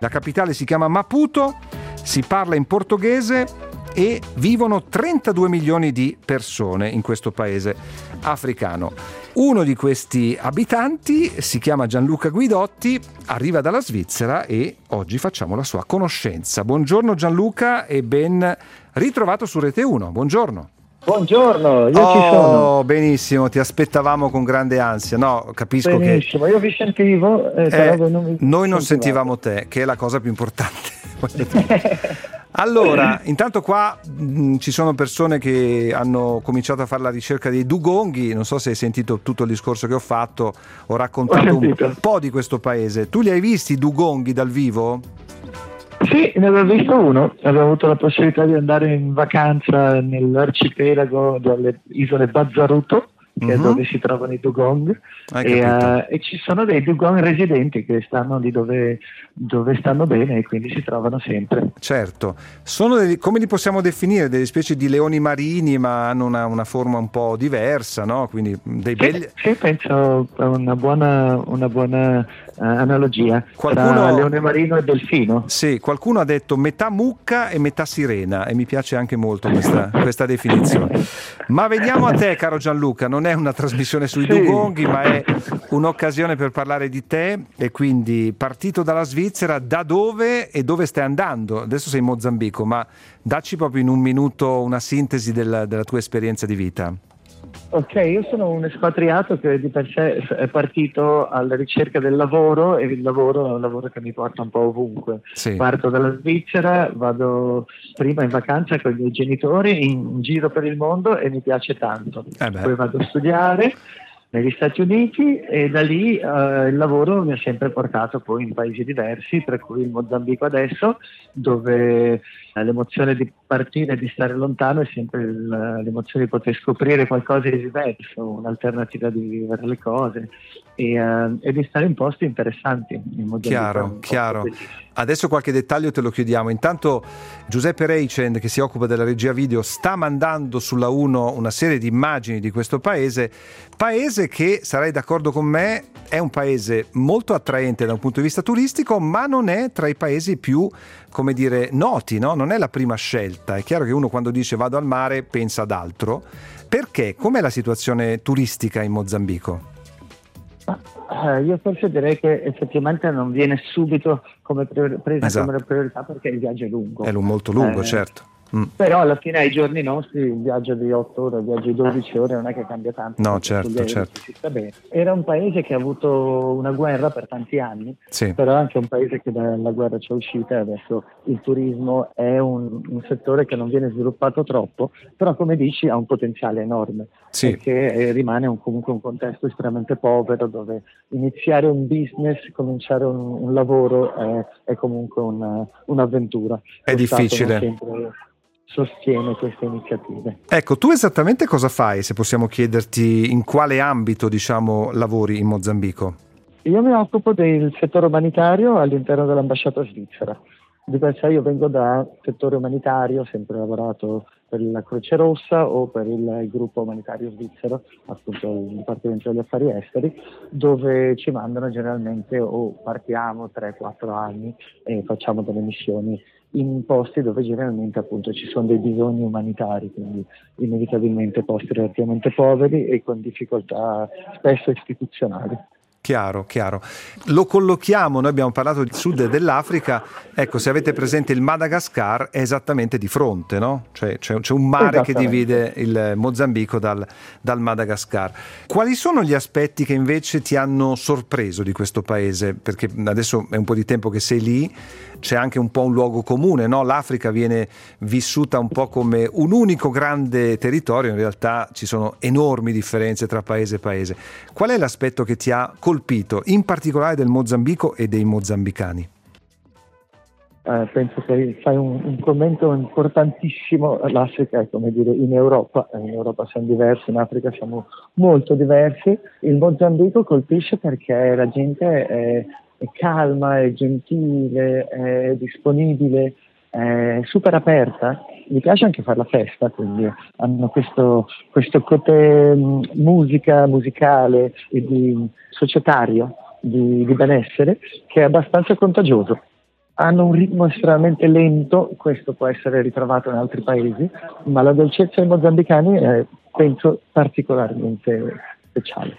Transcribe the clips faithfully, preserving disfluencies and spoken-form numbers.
La capitale si chiama Maputo, si parla in portoghese e vivono trentadue milioni di persone in questo paese africano. Uno di questi abitanti si chiama Gianluca Guidotti, arriva dalla Svizzera e oggi facciamo la sua conoscenza. Buongiorno Gianluca e ben ritrovato su Rete uno. Buongiorno. Buongiorno, io oh, ci sono. Benissimo, ti aspettavamo con grande ansia. No, capisco benissimo, che... io vi sentivo, eh, eh, però non mi noi non sentivate. sentivamo te, che è la cosa più importante. Allora, intanto qua mh, ci sono persone che hanno cominciato a fare la ricerca dei dugonghi. Non so se hai sentito tutto il discorso che ho fatto, ho raccontato ho un po' di questo paese. Tu li hai visti i dugonghi dal vivo? Sì, ne avevo visto uno, avevo avuto la possibilità di andare in vacanza nell'arcipelago delle isole Bazzaruto, che uh-huh. è dove si trovano i dugong, e, uh, e ci sono dei dugong residenti che stanno lì dove, dove stanno bene e quindi si trovano sempre. Certo, sono dei, come li possiamo definire? Delle specie di leoni marini, ma hanno una, una forma un po' diversa, no? Quindi dei belli... Sì, sì, penso a una buona, una buona uh, analogia qualcuno... tra leone marino e delfino. Sì, qualcuno ha detto metà mucca e metà sirena e mi piace anche molto questa, questa definizione. Ma veniamo a te, caro Gianluca, non è una trasmissione sui sì. dugonghi, ma è un'occasione per parlare di te e quindi partito dalla Svizzera, da dove e dove stai andando? Adesso sei in Mozambico, ma dacci proprio in un minuto una sintesi della, della tua esperienza di vita. Ok, io sono un espatriato che di per sé è partito alla ricerca del lavoro e il lavoro è un lavoro che mi porta un po' ovunque. Sì. Parto dalla Svizzera, vado prima in vacanza con i miei genitori in giro per il mondo e mi piace tanto. Eh Poi vado a studiare negli Stati Uniti e da lì eh, il lavoro mi ha sempre portato poi in paesi diversi, tra cui il Mozambico adesso, dove eh, l'emozione di partire e di stare lontano è sempre il, l'emozione di poter scoprire qualcosa di diverso, un'alternativa di vivere le cose e, eh, e di stare in posti interessanti. In Mozambico. Chiaro, chiaro. Adesso qualche dettaglio te lo chiediamo. Intanto Giuseppe Reicend, che si occupa della regia video, sta mandando sulla uno una serie di immagini di questo paese, paese che, sarai d'accordo con me, è un paese molto attraente da un punto di vista turistico, ma non è tra i paesi più, come dire, noti, no? Non è la prima scelta. È chiaro che uno quando dice vado al mare pensa ad altro. Perché? Com'è la situazione turistica in Mozambico? Uh, io forse direi che effettivamente non viene subito come prior- presa esatto. come priorità perché il viaggio è lungo. È molto lungo, eh, certo. Mm. Però alla fine ai giorni nostri il viaggio di otto ore, il viaggio di dodici ore non è che cambia tanto. No, certo, certo. Si sta bene. Era un paese che ha avuto una guerra per tanti anni, sì. però è anche un paese che dalla guerra c'è uscita e adesso il turismo è un, un settore che non viene sviluppato troppo, però come dici ha un potenziale enorme, sì. perché eh, rimane un, comunque un contesto estremamente povero dove iniziare un business, cominciare un, un lavoro è, è comunque una, un'avventura. È Lo difficile. Stato non sempre sostiene queste iniziative. Ecco, tu esattamente cosa fai, se possiamo chiederti in quale ambito, diciamo, lavori in Mozambico? Io mi occupo del settore umanitario all'interno dell'ambasciata svizzera. Di per sé io vengo da settore umanitario, ho sempre lavorato per la Croce Rossa o per il, il gruppo umanitario svizzero, appunto il Dipartimento degli Affari Esteri, dove ci mandano generalmente o partiamo tre quattro anni e facciamo delle missioni in posti dove generalmente appunto ci sono dei bisogni umanitari, quindi inevitabilmente posti relativamente poveri e con difficoltà spesso istituzionali. Chiaro, chiaro. Lo collochiamo, noi abbiamo parlato del sud dell'Africa, ecco, se avete presente il Madagascar è esattamente di fronte, no? Cioè c'è, c'è un mare che divide il Mozambico dal, dal Madagascar. Quali sono gli aspetti che invece ti hanno sorpreso di questo paese? Perché adesso è un po' di tempo che sei lì, c'è anche un po' un luogo comune, no? L'Africa viene vissuta un po' come un unico grande territorio, in realtà ci sono enormi differenze tra paese e paese. Qual è l'aspetto che ti ha colpito, in particolare del Mozambico e dei mozambicani? Eh, penso che fai un, un commento importantissimo. L'Africa è come dire in Europa, in Europa siamo diversi, in Africa siamo molto diversi. Il Mozambico colpisce perché la gente è, è calma, è gentile, è disponibile, è super aperta. Mi piace anche fare la festa, quindi hanno questo, questo côté musica, musicale e di societario, di, di benessere, che è abbastanza contagioso. hanno un ritmo estremamente lento, questo può essere ritrovato in altri paesi, ma la dolcezza dei mozambicani è, penso, particolarmente speciale.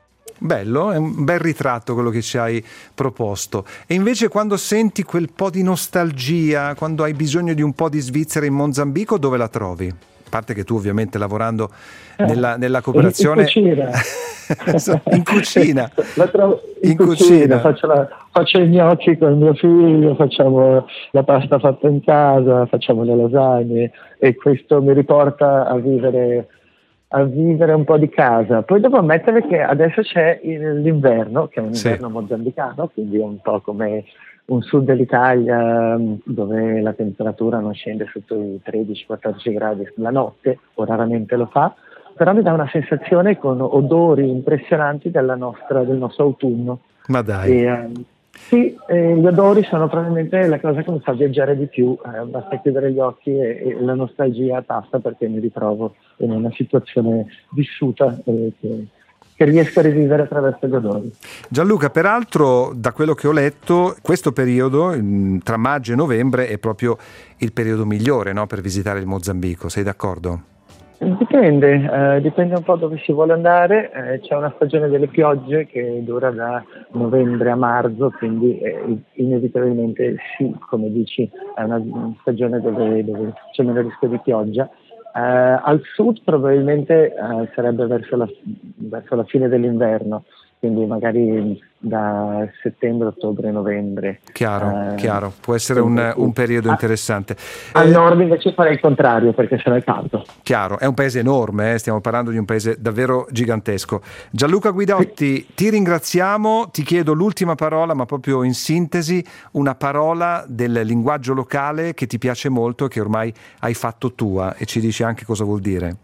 Bello, è un bel ritratto quello che ci hai proposto. E invece quando senti quel po' di nostalgia, quando hai bisogno di un po' di Svizzera in Mozambico, dove la trovi? A parte che tu ovviamente lavorando nella, nella cooperazione... In cucina. In cucina. La trovo in, in cucina, cucina. Faccio, la, faccio i gnocchi con mio figlio, facciamo la pasta fatta in casa, facciamo le lasagne e questo mi riporta a vivere... a vivere un po' di casa. Poi devo ammettere che adesso c'è il, l'inverno, che è un inverno sì. mozambicano, quindi è un po' come un sud dell'Italia dove la temperatura non scende sotto i tredici quattordici gradi la notte, o raramente lo fa, però mi dà una sensazione con odori impressionanti della nostra, del nostro autunno. Ma dai! E, um, sì, eh, gli odori sono probabilmente la cosa che mi fa viaggiare di più, eh, basta chiudere gli occhi e, e la nostalgia passa perché mi ritrovo in una situazione vissuta eh, che, che riesco a rivivere attraverso gli odori. Gianluca, peraltro da quello che ho letto, questo periodo tra maggio e novembre è proprio il periodo migliore, no, per visitare il Mozambico, sei d'accordo? Dipende, eh, dipende un po' dove si vuole andare, eh, c'è una stagione delle piogge che dura da novembre a marzo, quindi eh, inevitabilmente sì, come dici, è una stagione dove, dove c'è meno rischio di pioggia. Eh, al sud probabilmente eh, sarebbe verso la, verso la fine dell'inverno, quindi magari da settembre, ottobre, novembre. Chiaro, eh, chiaro, può essere un, un periodo interessante. Al eh, nord invece farei il contrario perché sarà caldo. Chiaro, è un paese enorme, eh? Stiamo parlando di un paese davvero gigantesco. Gianluca Guidotti, sì. Ti ringraziamo, ti chiedo l'ultima parola, ma proprio in sintesi, una parola del linguaggio locale che ti piace molto e che ormai hai fatto tua e ci dici anche cosa vuol dire.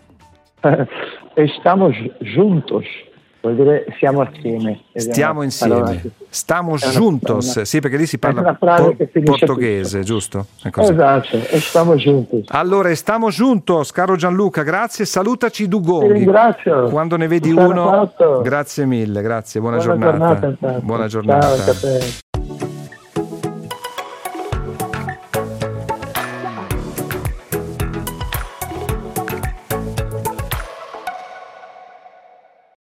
Estamos juntos. Vuol dire siamo assieme. Stiamo insieme. Stamos juntos. Una, sì, perché lì si parla por- portoghese, tutto. Giusto? È così. Esatto, estamos juntos. Allora, estamos juntos, caro Gianluca, grazie. Salutaci Dugonghi. Ti ringrazio. Quando ne vedi uno, grazie mille, grazie. Buona, Buona giornata. giornata Buona giornata. Ciao,